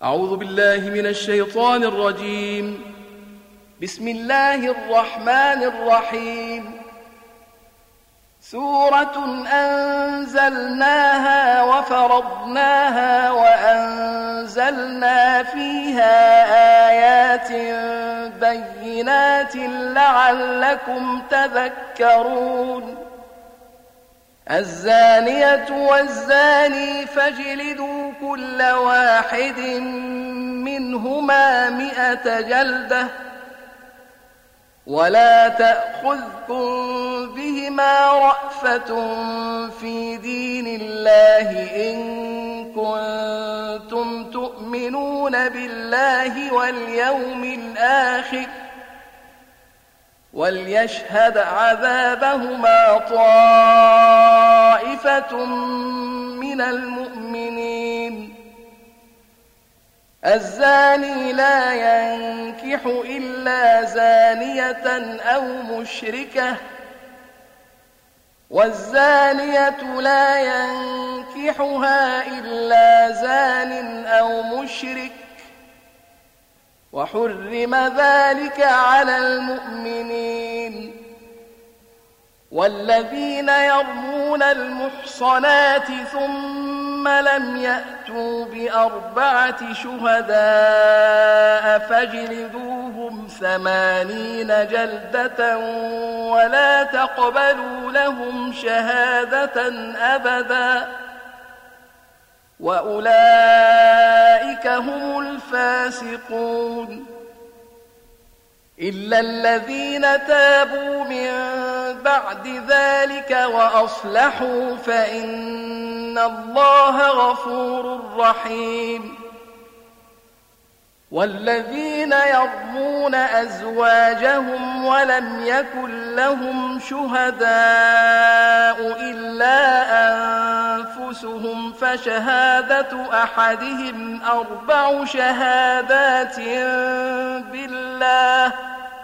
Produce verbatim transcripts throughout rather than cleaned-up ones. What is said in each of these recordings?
أعوذ بالله من الشيطان الرجيم. بسم الله الرحمن الرحيم. سورة أنزلناها وفرضناها وأنزلنا فيها آيات بينات لعلكم تذكرون. الزانية والزاني فاجلدوا كل واحد منهما مئة جلدة ولا تأخذكم بهما رأفة في دين الله إن كنتم تؤمنون بالله واليوم الآخر وليشهد عذابهما طائفة من المؤمنين. الزاني لا ينكح إلا زانية أو مشركة والزانية لا ينكحها إلا زان أو مشرك وحرم ذلك على المؤمنين. والذين يرمون المحصنات ثم لم يأتوا بأربعة شهداء فاجلدوهم ثمانين جلدة ولا تقبلوا لهم شهادة أبدا وأولئك هم الفاسقون. إلا الذين تابوا من بعد ذلك وأصلحوا فإن الله غفور رحيم. والذين يرمون أزواجهم ولم يكن لهم شهداء إلا أنفسهم فشهادة أحدهم أربع شهادات بالله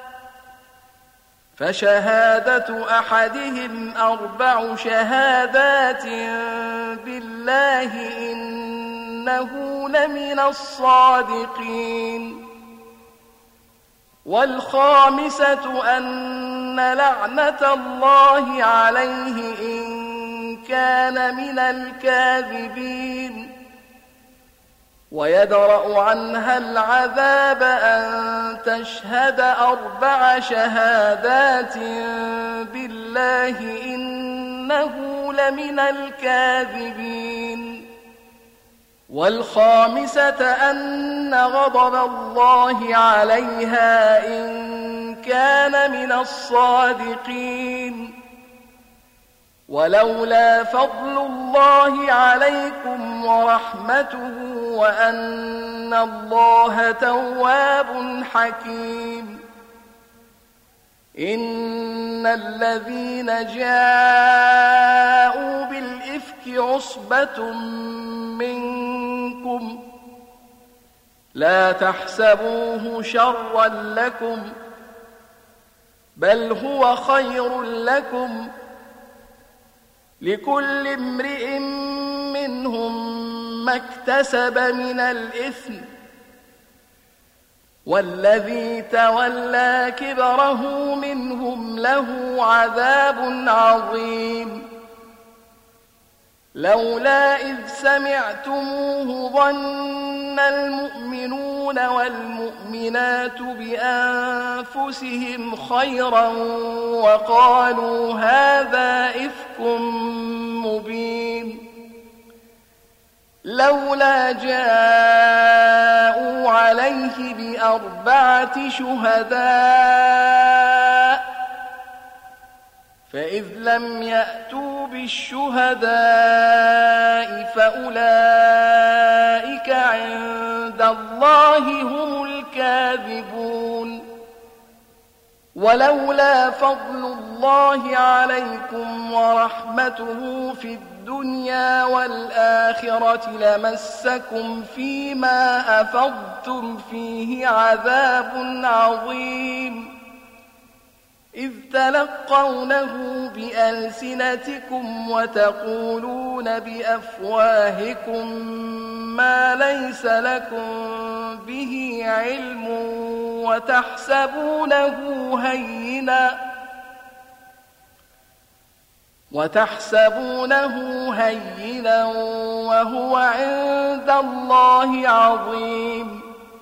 فشهادة أحدهم أربع شهادات بالله إنه لمن الصادقين. والخامسة أن لعنة الله عليه إن كان من الكاذبين ويدرأ عنها العذاب أن تشهد أربع شهادات بالله إنه لمن الكاذبين. والخامسة أن غضب الله عليها إن كان من الصادقين. ولولا فضل الله عليكم ورحمته وأن الله تواب حكيم. إن الذين جاءوا بالإفك عصبة منكم لا تحسبوه شرا لكم بل هو خير لكم لكل امرئ منهم ما اكتسب من الإثم والذي تولى كبره منهم له عذاب عظيم. لولا إذ سمعتموه ظن المؤمنون والمؤمنات بأنفسهم خيرا وقالوا هذا إفك مبين. لولا جاءوا عليه بأربعة شهداء فإذ لم يأتوا بالشهداء فأولئك عند الله هم الكاذبون. ولولا فضل الله عليكم ورحمته في الدنيا والآخرة لمسكم فيما أفضتم فيه عذاب عظيم. إذ تلقونه بألسنتكم وتقولون بأفواهكم ما ليس لكم به علم وتحسبونه هينا وتحسبونه هينا وهو عند الله عظيم.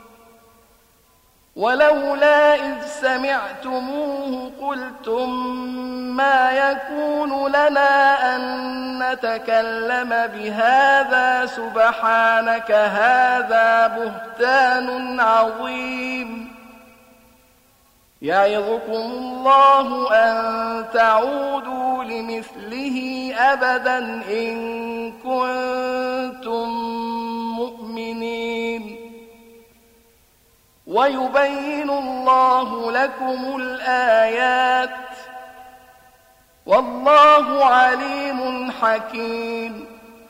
ولولا إذ سمعتموه قلتم ما يكون لنا أن نتكلم بهذا سبحانك هذا بهتان عظيم. يعظكم الله أن تعودوا لمثله أبدا إن كنتم مؤمنين. ويبين الله لكم الآيات والله عليم حكيم.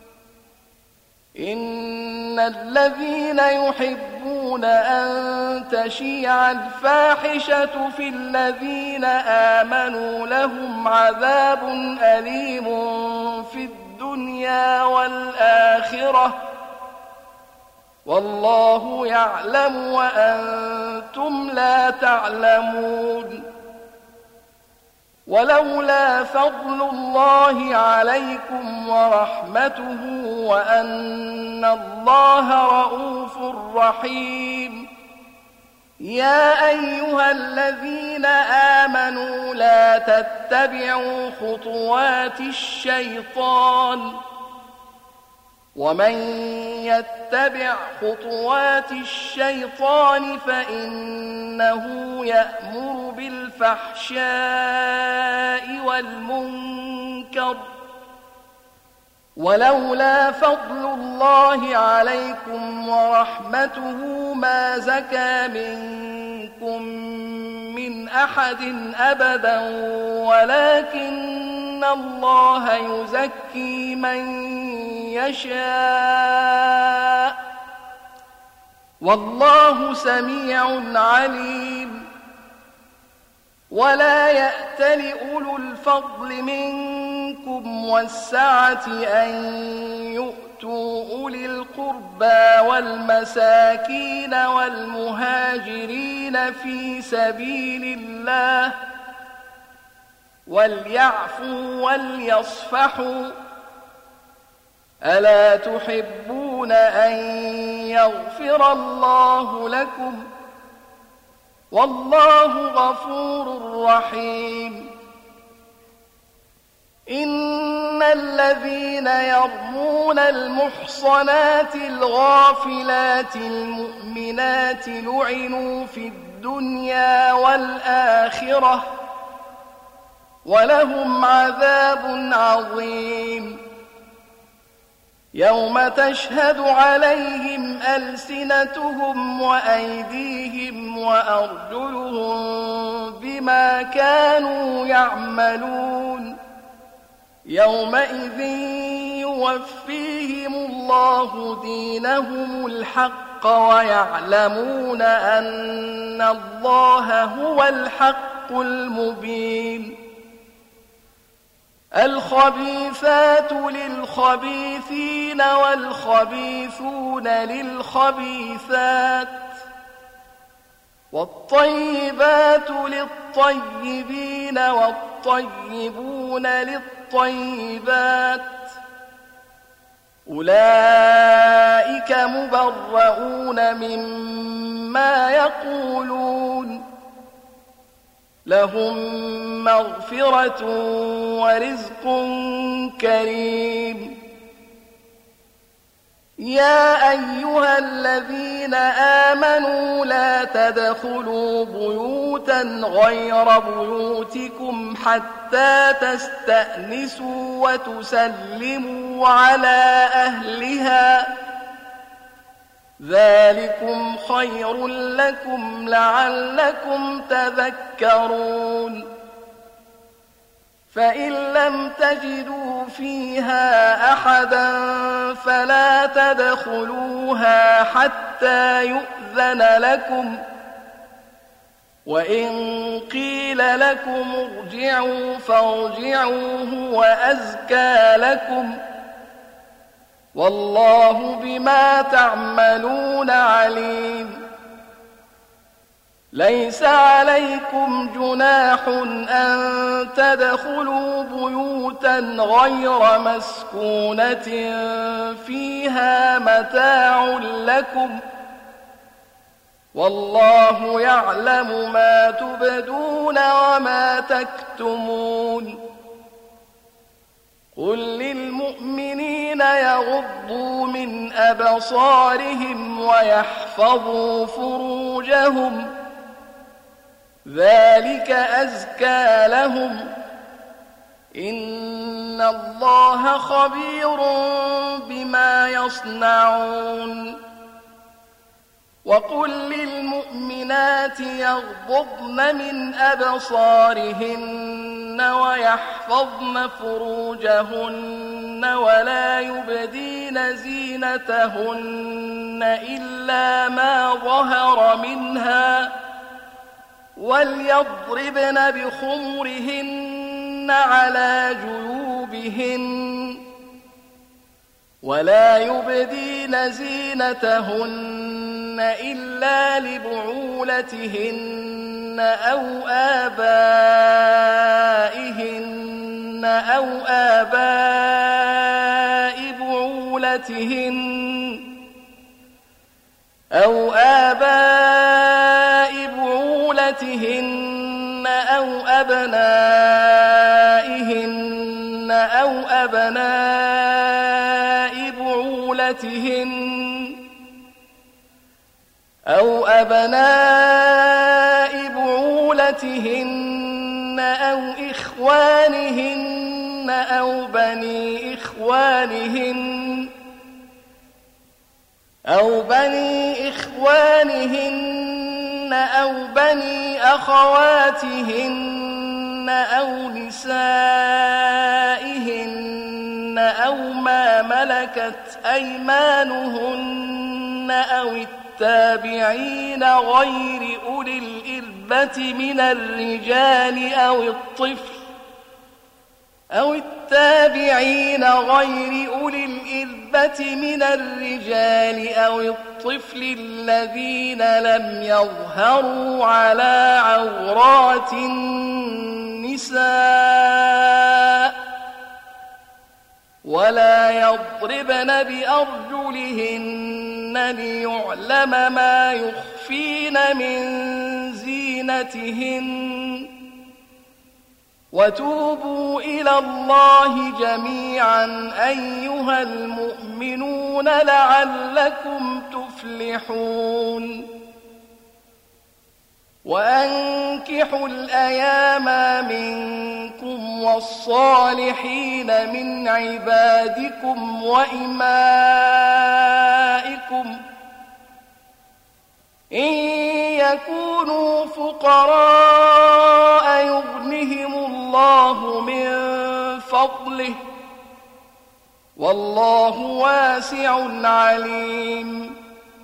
إن الذين يحبون أن تشيع الفاحشة في الذين آمنوا لهم عذاب أليم في الدنيا والآخرة والله يعلم وأنتم لا تعلمون. ولولا فضل الله عليكم ورحمته وأن الله رؤوف رحيم. يا أيها الذين آمنوا لا تتبعوا خطوات الشيطان ومن يتبع خطوات الشيطان فإنه يأمر بالفحشاء والمنكر. ولولا فضل الله عليكم ورحمته ما زكى منكم من أحد أبدا ولكن الله يزكي من يشاء والله سميع عليم. ولا يأتل أولو الفضل منكم والسعة أن يؤتوا أولي القربى والمساكين والمهاجرين في سبيل الله وليعفوا وليصفحوا ألا تحبون أن يغفر الله لكم والله غفور رحيم. إن الذين يرمون المحصنات الغافلات المؤمنات لعنوا في الدنيا والآخرة ولهم عذاب عظيم. يوم تشهد عليهم ألسنتهم وأيديهم وأرجلهم بما كانوا يعملون. يومئذ يوفيهم الله دينهم الحق ويعلمون أن الله هو الحق المبين. الخبيثات للخبيثين والخبيثون للخبيثات والطيبات للطيبين والطيبون للطيبات أولئك مبرؤون مما يقولون لهم مغفرة ورزق كريم. يا أيها الذين آمنوا لا تدخلوا بيوتا غير بيوتكم حتى تستأنسوا وتسلموا على أهلها ذلكم خير لكم لعلكم تذكرون. فإن لم تجدوا فيها أحدا فلا تدخلوها حتى يؤذن لكم وإن قيل لكم ارجعوا فارجعوا هو أزكى لكم والله بما تعملون عليم ليس عليكم جناح أن تدخلوا بيوتا غير مسكونة فيها متاع لكم والله يعلم ما تبدون وما تكتمون قل للمؤمنين يغضوا من أبصارهم ويحفظوا فروجهم ذلك أزكى لهم إن الله خبير بما يصنعون وقل للمؤمنات يغضضن من أبصارهن ويحفظن فروجهن ولا يبدين زينتهن إلا ما ظهر منها وليضربن بخمرهن على جيوبهن ولا يبدين زينتهن إلا لبعولتهن أو آبائهن أو آباء بعولتهن أو آباء بعولتهن أو أبنائهن أو أبناء بعولتهن أو أبناء بعولتهن أو إخوانهن أو بني إخوانهن أو بني إخوانهن أو بني أخواتهن أو نسائهن أو ما ملكت أيمانهن أو التابعين غير أولي الإربة من الرجال أو الطفل أو التابعين غير أولي الإربة من الرجال أو الطفل الذين لم يظهروا على عورات النساء ولا يضربن بأرجلهن ليعلم ما يخفين من زينتهن وتوبوا إلى الله جميعا أيها المؤمنون لعلكم تفلحون وأنكحوا الأيام منكم والصالحين من عبادكم وإمائكم إن يكونوا فقراء يغنهم الله من فضله والله واسع عليم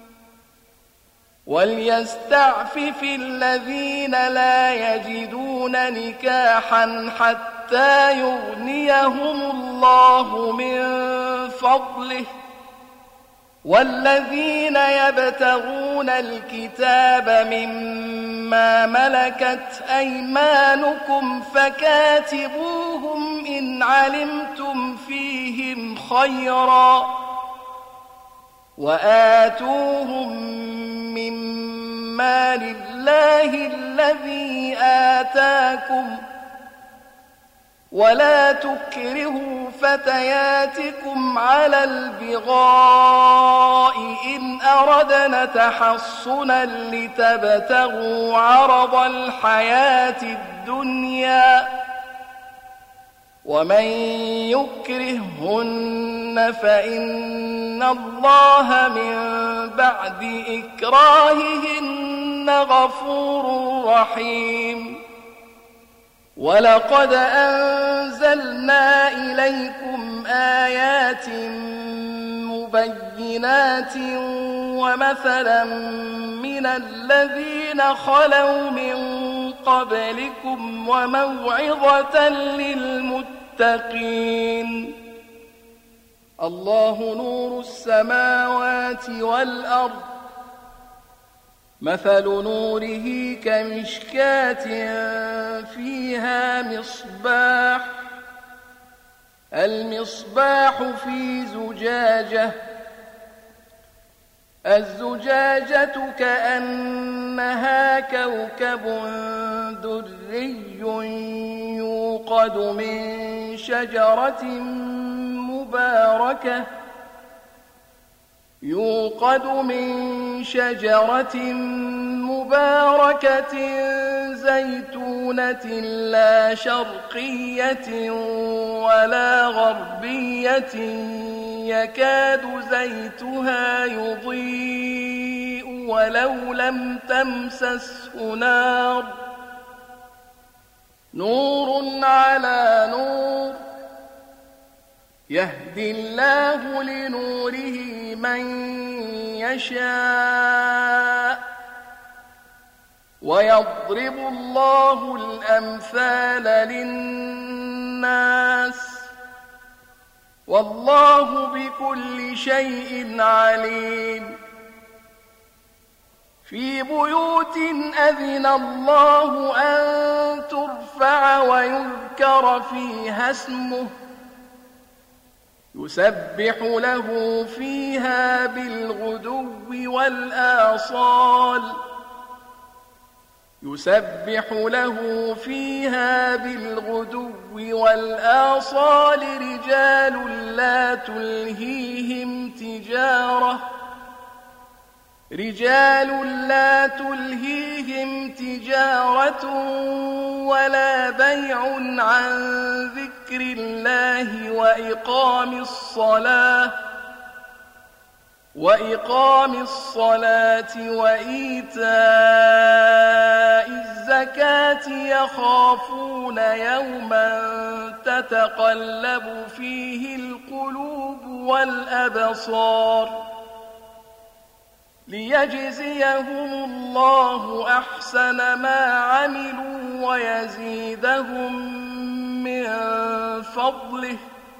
وليستعفف الذين لا يجدون نكاحا حتى يغنيهم الله من فضله والذين يبتغون الكتاب مما ملكت أيمانكم فكاتبوهم إن علمتم فيهم خيرا وآتوهم مما لله الذي آتاكم ولا تكرهوا فتياتكم على البغاء إن أردنا تحصنا لتبتغوا عرض الحياة الدنيا ومن يكرههن فإن الله من بعد إكراههن غفور رحيم ولقد أنزلنا إليكم آيات مبينات ومثلا من الذين خلوا من قبلكم وموعظة للمتقين. الله نور السماوات والأرض، مثل نوره كمشكاة فيها مصباح، المصباح في زجاجة، الزجاجة كأنها كوكب دري يوقد من شجرة مباركة يوقد من شجرة مباركة زيتونة لا شرقية ولا غربية يكاد زيتها يضيء ولو لم تمسسه نار، نور على نور، يهدي الله لنوره من يشاء، ويضرب الله الأمثال للناس، والله بكل شيء عليم. في بيوت أذن الله أن ترفع ويذكر فيها اسمه يسبح له فيها بالغدو والآصال يسبح له فيها بالغدو والآصال رجال لا تلهيهم تجارة رجال لا تلهيهم تجارة ولا بيع عن ذكر الله وإقام الصلاة وإقام الصلاة وإيتاء الزكاة يخافون يوما تتقلب فيه القلوب والأبصار ليجزيهم الله أحسن ما عملوا ويزيدهم من فضله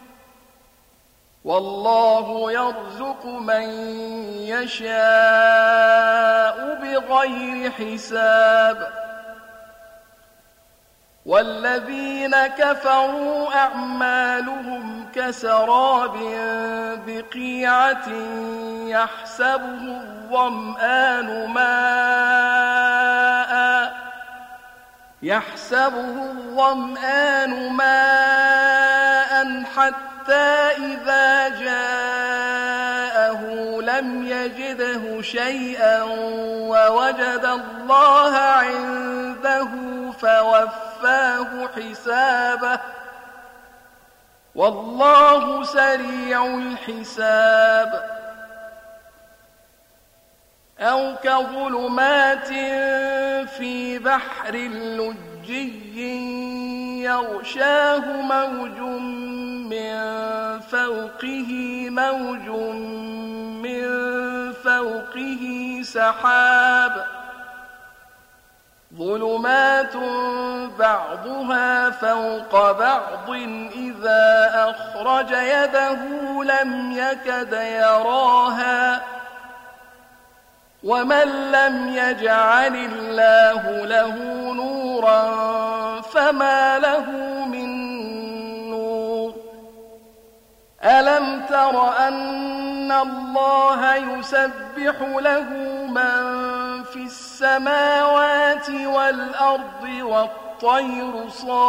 والله يرزق من يشاء بغير حساب. والذين كفروا أعمالهم كسراب بقيعة يحسبه الظمآن ماء يحسبه الظمآن ماء حتى إذا جاءه لم يجده شيئا ووجد الله عنده فوفاه حسابه والله سريع الحساب. أو كظلمات في بحر لجي يغشاه موج من فوقه موج من فوقه سحاب ظلمات بعضها فوق بعض إذا أخرج يده لم يكد يراها ومن لم يجعل الله له نورا فما له من نور. ألم تر أن الله يسبح له من في السماوات والأرض والطير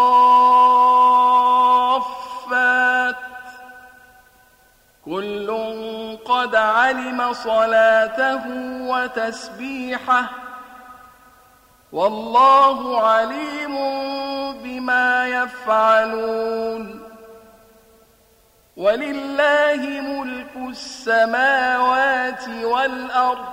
صافات كل قد علم صلاته وتسبيحه والله عليم بما يفعلون. ولله ملك السماوات والأرض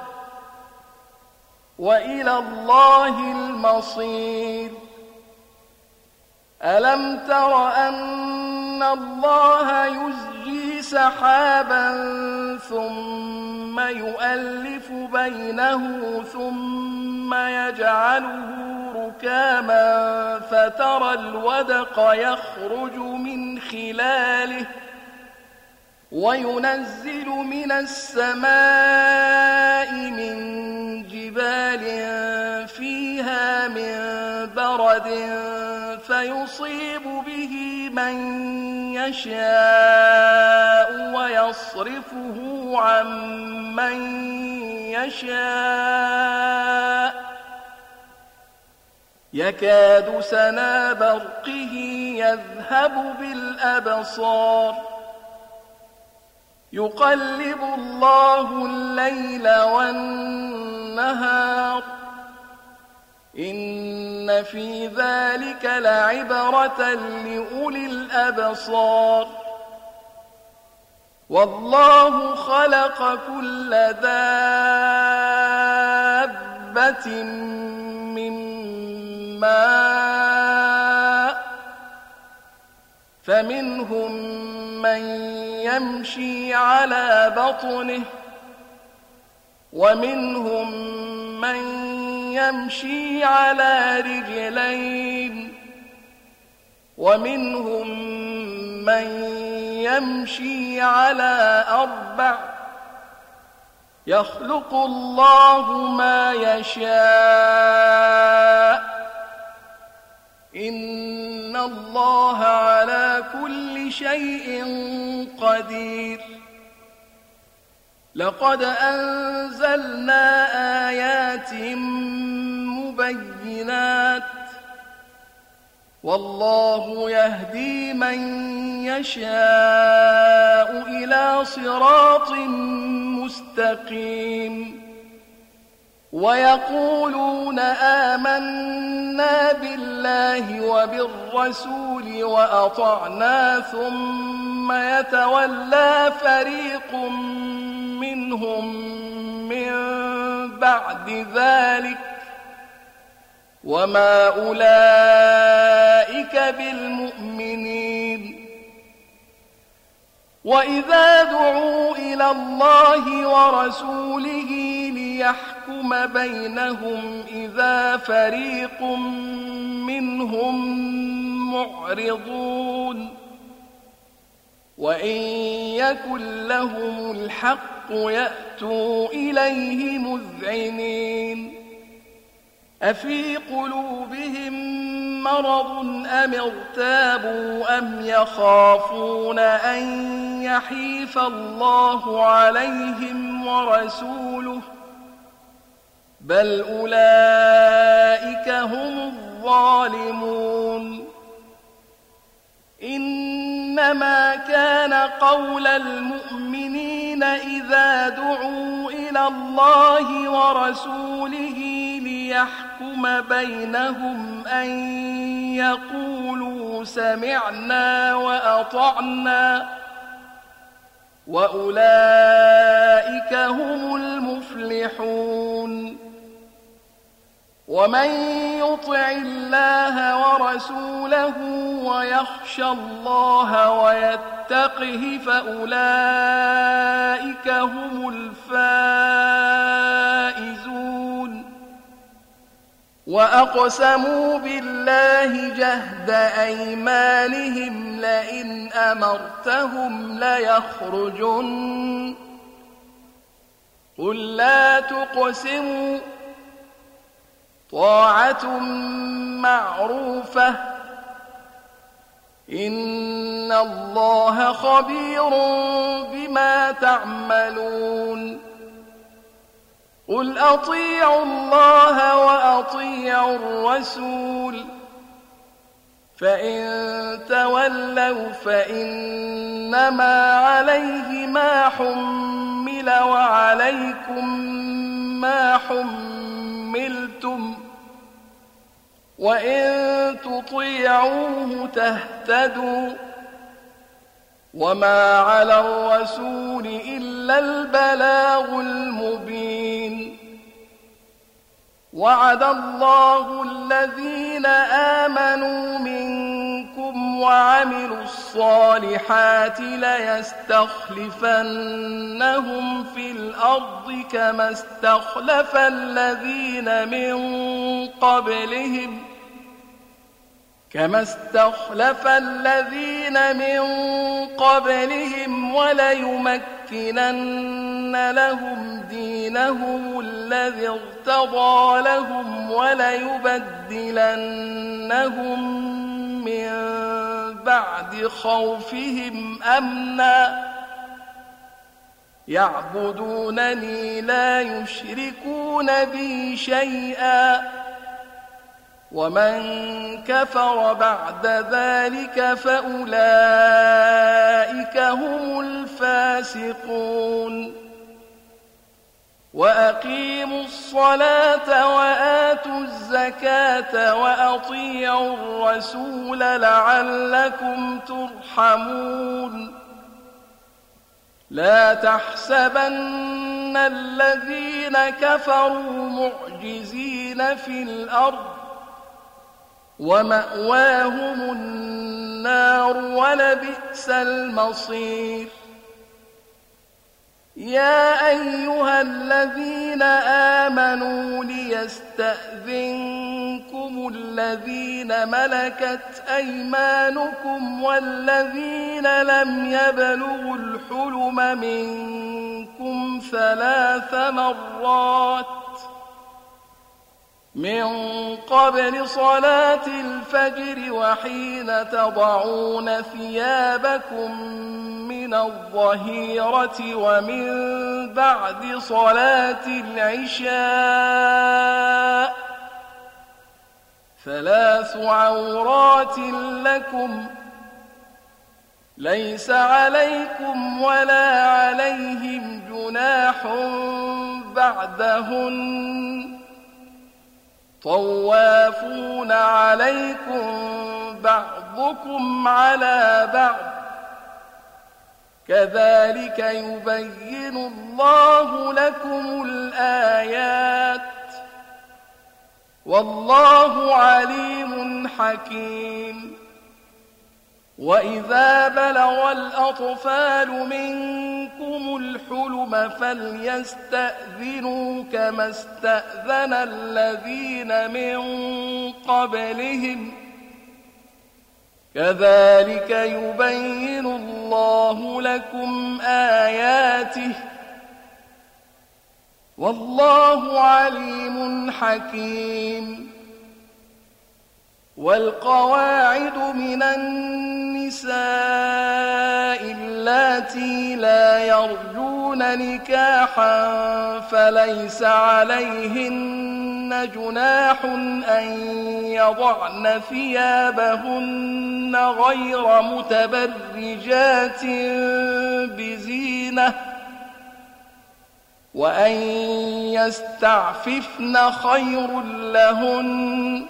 وإلى الله المصير. ألم تر أن الله يزجي سحابا ثم يؤلف بينه ثم يجعله ركاما فترى الودق يخرج من خلاله وينزل من السماء من جبال فيها من برد فيصيب به من يشاء ويصرفه عن من يشاء يكاد سنا برقه يذهب بالأبصار يقلب الله الليل والنهار إن في ذلك لعبرة لأولي الأبصار والله خلق كل دابة من ماء فمنهم من يمشي على بطنه ومنهم من يمشي على رجلين ومنهم من يمشي على أربع يخلق الله ما يشاء إن الله على كل شيء قدير لقد أنزلنا آيات مبينات والله يهدي من يشاء إلى صراط مستقيم ويقولون آمنا بالله وبالرسول وأطعنا ثم يتولى فريق منهم من بعد ذلك وما أولئك بالمؤمنين وإذا دعوا إلى الله ورسوله ليحكم بينهم إذا فريق منهم معرضون وإن يكن لهم الحق يأتوا إليه مذعنين أفي قلوبهم مرض أم ارتابوا أم يخافون أن يحيف الله عليهم ورسوله بل أولئك هم الظالمون إنما كان قول المؤمنين إذا دعوا إلى الله ورسوله ليحكم بينهم أن يقولوا سمعنا وأطعنا وأولئك هم المفلحون ومن يطع الله ورسوله ويخشى الله ويتقه فأولئك هم الفائزون وأقسموا بالله جهد أيمانهم لئن أمرتهم ليخرجن قل لا تقسموا طاعة معروفة إن الله خبير بما تعملون قل أطيعوا الله وأطيعوا الرسول فإن تولوا فإنما عليه ما حمل وعليكم ما حملتم وإن تطيعوه تهتدوا وما على الرسول إلا البلاغ المبين وعد الله الذين آمنوا منكم وعملوا الصالحات ليستخلفنهم في الأرض كما استخلف الذين من قبلهم كما استخلف الذين من قبلهم وليمكنن لهم دينهم الذي ارتضى لهم وليبدلنهم من بعد خوفهم أمنا يعبدونني لا يشركون بي شيئا ومن كفر بعد ذلك فأولئك هم الفاسقون وأقيموا الصلاة وآتوا الزكاة وأطيعوا الرسول لعلكم ترحمون لا تحسبن الذين كفروا معجزين في الأرض ومأواهم النار ولبئس المصير يا أيها الذين آمنوا ليستأذنكم الذين ملكت أيمانكم والذين لم يبلغوا الحلم منكم ثلاث مرات من قبل صلاة الفجر وحين تضعون ثيابكم من الظهيرة ومن بعد صلاة العشاء ثلاث عورات لكم ليس عليكم ولا عليهم جناح بعدهن طوافون عليكم بعضكم على بعض كذلك يبين الله لكم الآيات والله عليم حكيم وإذا بلغ الأطفال منكم الحلم فليستأذنوا كما استأذن الذين من قبلهم كذلك يبين الله لكم آياته والله عليم حكيم والقواعد من النساء اللاتي لا يرجون نكاحا فليس عليهن جناح أن يضعن ثيابهن غير متبرجات بزينة وأن يستعففن خير لهن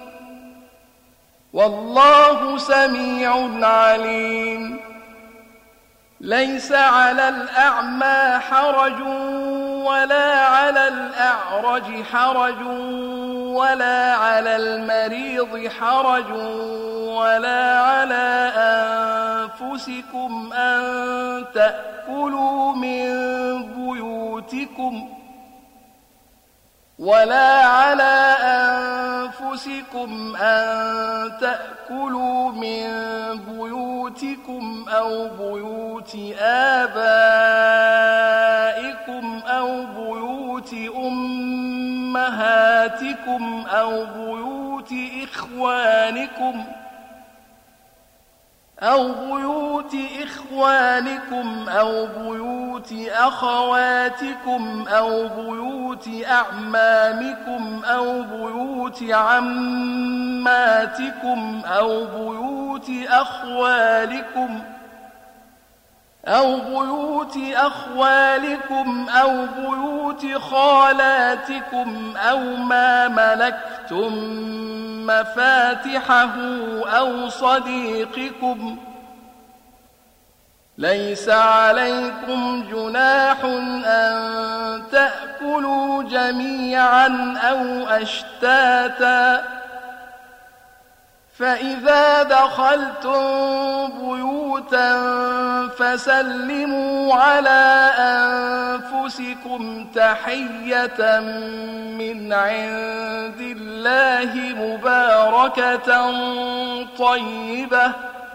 والله سميع عليم ليس على الأعمى حرج ولا على الأعرج حرج ولا على المريض حرج ولا على أنفسكم أن تأكلوا من بيوتكم ولا على أنفسكم أن تأكلوا من بيوتكم أو بيوت آبائكم أو بيوت أمهاتكم أو بيوت إخوانكم أو بيوت إخوانكم أو بيوت أخواتكم أو بيوت أعمامكم أو بيوت عماتكم أو بيوت أخوالكم أو بيوت أخوالكم أو بيوت خالاتكم أو ما ملكتم مفاتحه أو صديقكم ليس عليكم جناح أن تأكلوا جميعا أو أشتاتا فإذا دخلتم بيوتا فسلموا على أنفسكم تحية من عند الله مباركة طيبة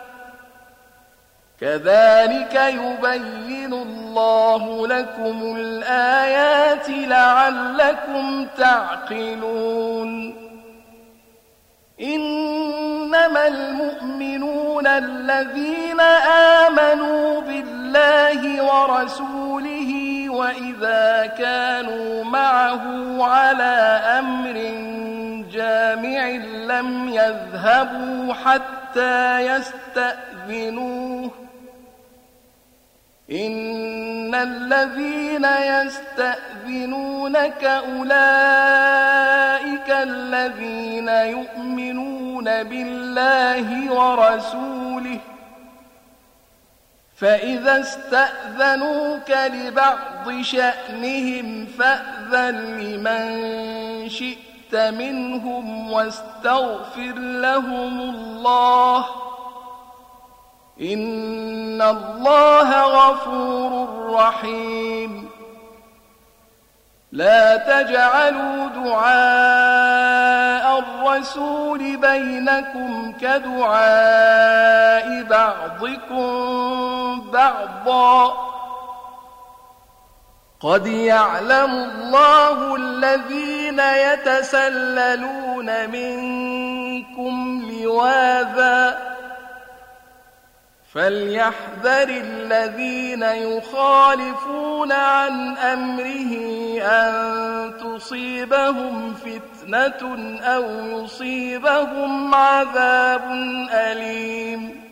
كذلك يبين الله لكم الآيات لعلكم تعقلون إنما المؤمنون الذين آمنوا بالله ورسوله وإذا كانوا معه على أمر جامع لم يذهبوا حتى يستأذنوه إن الذين يستأذنونك أولئك الذين يؤمنون بالله ورسوله فإذا استأذنوك لبعض شأنهم فأذن لمن شئت منهم واستغفر لهم الله إن الله غفور رحيم لا تجعلوا دعاء الرسول بينكم كدعاء بعضكم بعضا قد يعلم الله الذين يتسللون منكم لواذا فليحذر الذين يخالفون عن أمره أن تصيبهم فتنة أو يصيبهم عذاب أليم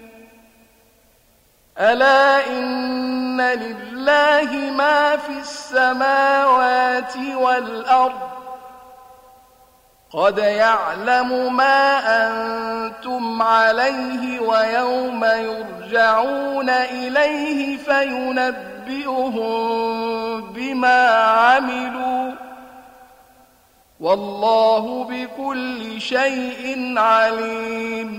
ألا إن لله ما في السماوات والأرض قد يعلم ما أنتم عليه ويوم يرجعون إليه فينبئهم بما عملوا والله بكل شيء عليم